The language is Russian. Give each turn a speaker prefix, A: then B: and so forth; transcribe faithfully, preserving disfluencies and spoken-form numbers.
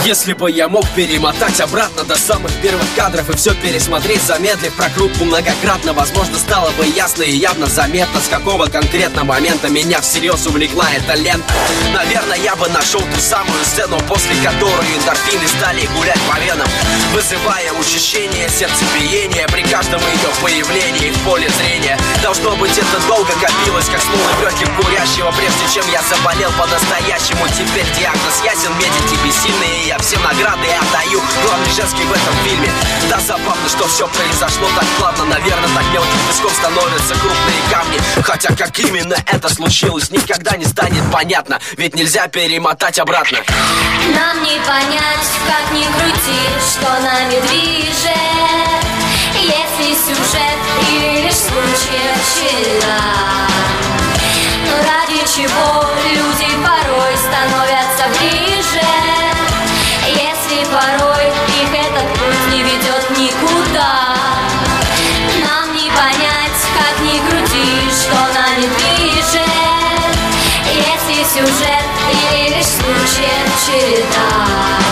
A: Если бы я мог перемотать обратно до самых первых кадров и все пересмотреть, замедлив прокрутку многократно, возможно, стало бы ясно и явно заметно, с какого конкретно момента меня всерьез увлекла эта лента. Наверное, я бы нашел ту самую сцену, после которой эндорфины стали гулять по венам, вызывая учащение сердцебиения при каждом ее появлении в поле зрения. Должно быть, это долго копилось, как смолы в легких курящего, прежде чем я заболел по-настоящему. Теперь диагноз ясен, медики бессильные, я всем награды отдаю. Главный женский в этом фильме. Да, забавно, что все произошло так плавно. Наверное, так мелким песком становятся крупные камни. Хотя как именно это случилось, никогда не станет понятно, ведь нельзя перемотать обратно.
B: Нам не понять, как ни крути, что нами движет, если сюжет или лишь случай череда. Но ради чего люди порой становятся ближе, если порой их этот путь не ведет никуда. Нам не понять, как ни крути, что нами движет, если сюжет или лишь случай череда.